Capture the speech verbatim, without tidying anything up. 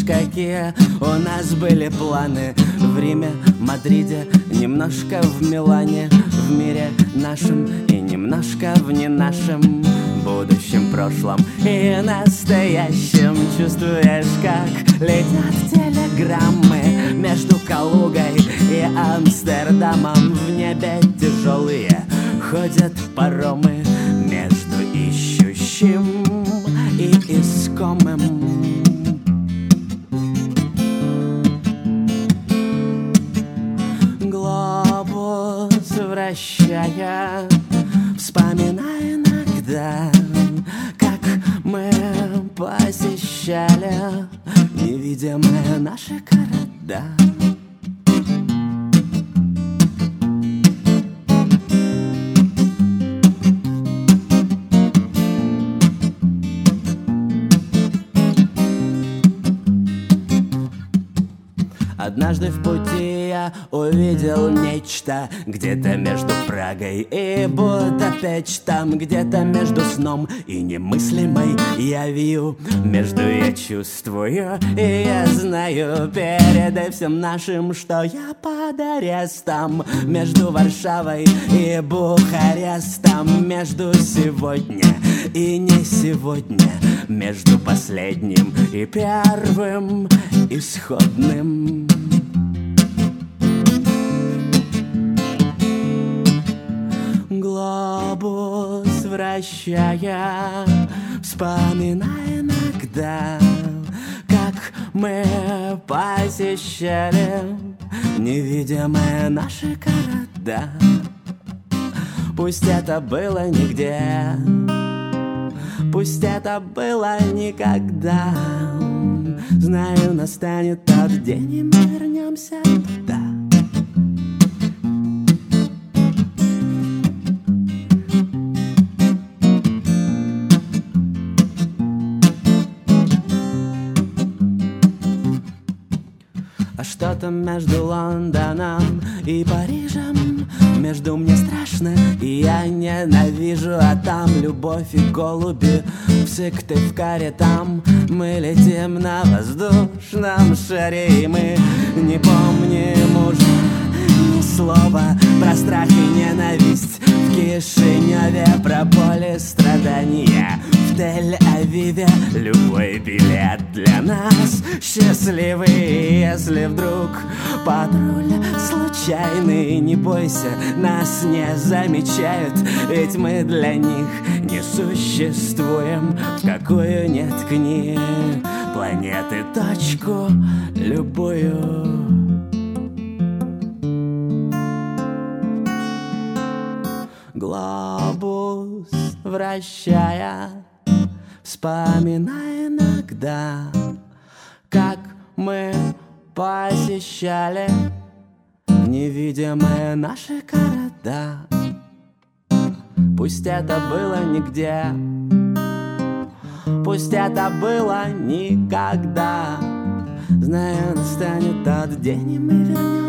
Помнишь, какие у нас были планы в Риме, Мадриде, немножко в Милане, в мире нашем и немножко в не нашем будущем, прошлом и настоящем. Чувствуешь, как летят телеграммы между Калугой и Амстердамом. В небе тяжелые ходят паромы между ищущим и искомым. Глобус вращая, вспоминая иногда, как мы посещали невидимые наши города. Однажды в пути я увидел нечто где-то между Прагой и Будапештом, где-то между сном и немыслимой явью. Между я чувствую и я знаю, перед всем нашим, что я под арестом. Между Варшавой и Бухарестом, между сегодня и не сегодня, между последним и первым исходным. Глобус вращая, вспоминая иногда, как мы посещали невидимые наши города. Пусть это было нигде, пусть это было никогда. Знаю, настанет тот день, и мы вернемся туда. А что-то между Лондоном и Парижем, между мне страшно и я ненавижу, а там любовь и голуби в Сыктывкаре. Там мы летим на воздушном шаре, и мы не помним уже ни слова про страх и ненависть. В Кишиневе про боль и страдания, в Тель-Авиве любой билет для нас счастливый. Если вдруг патруль случайный, не бойся, нас не замечают, ведь мы для них не существуем. В какую ни ткни планеты точку любую. Глобус вращая, вспоминая иногда, как мы посещали невидимые наши города. Пусть это было нигде, пусть это было никогда. Знаю, настанет тот день, и мы вернемся.